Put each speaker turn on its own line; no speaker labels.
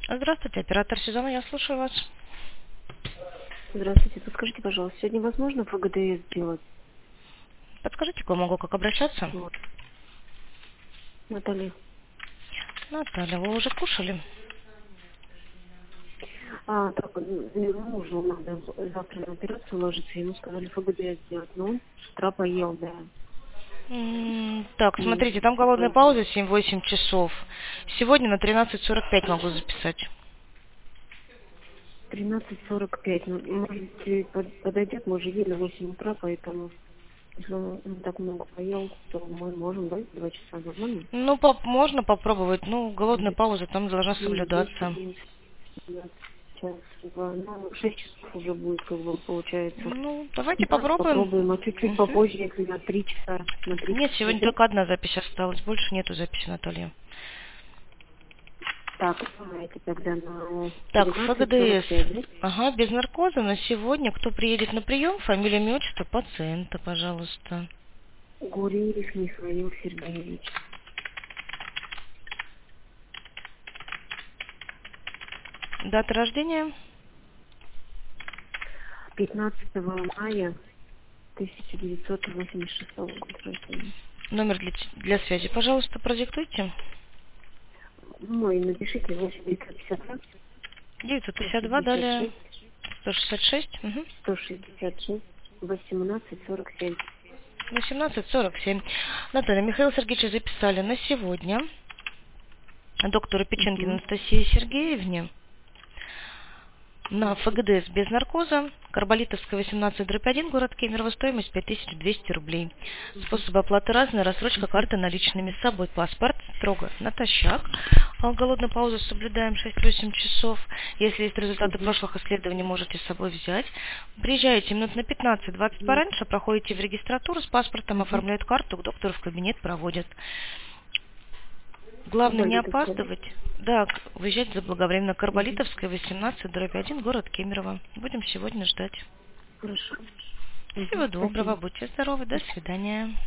Здравствуйте, оператор сезона, я слушаю вас.
Здравствуйте. Подскажите, пожалуйста, сегодня возможно ФГДС сделать?
Подскажите, к вам могу как обращаться?
Вот. Наталья.
Наталья, вы уже кушали?
Так, мужу надо завтра на операцию ложиться, ему сказали ФГДС сделать, но он с утра поел, да.
Так,
И,
смотрите, там голодная пауза 7-8 часов. Сегодня на 13:45 могу записать.
13:45. Ну, может быть, подойдет, мы же ели в 8 утра, поэтому если он так много поел, то мы можем, да, 2 часа нормально?
Ну, можно попробовать. Ну, голодная
Или
пауза там должна
9, 10,
соблюдаться.
11, 12, час, 2, ну, 6 часов уже будет, как бы, получается.
Ну, давайте
Давайте
попробуем.
попробуем, а чуть-чуть
Мгм.
попозже, если на 3 часа, на 3
Нет,
часа
сегодня
пойдет.
только одна запись осталась. Больше нету записи, Наталья.
Так, давайте тогда на
Так, ФГДС.
13:45, да?
Ага, без наркоза на сегодня. Кто приедет на прием? Фамилия, имя, отчество пациента, пожалуйста.
Гуреев Михаил Сергеевич.
Дата рождения?
15 мая 1986 года рождения.
Номер для связи, пожалуйста, продиктуйте.
Ну и напишите 852
952, далее
166
166,
166 1847.
18:47. Наталья, Михаил Сергеевич записали на сегодня доктору Печенкину
Угу.
Анастасии Сергеевне на ФГДС без наркоза, Карболитовская, 18/1, город Кемерово, стоимость 5200 рублей. Способы оплаты разные, рассрочка,
Угу.
карты наличными с собой, паспорт строго натощак. Голодную паузу соблюдаем 6-8 часов. Если есть результаты
Угу.
прошлых исследований, можете с собой взять. Приезжаете минут на 15-20 пораньше, проходите в регистратуру с паспортом,
Угу.
оформляют карту, к доктору в кабинет проводят. Главное не
Карболитовская, да?
опаздывать. Да, выезжать заблаговременно.
Угу.
Карболитовская, 18/1, город Кемерово. Будем сегодня ждать.
Хорошо.
Всего
Угу.
доброго,
Спасибо.
будьте здоровы, до свидания.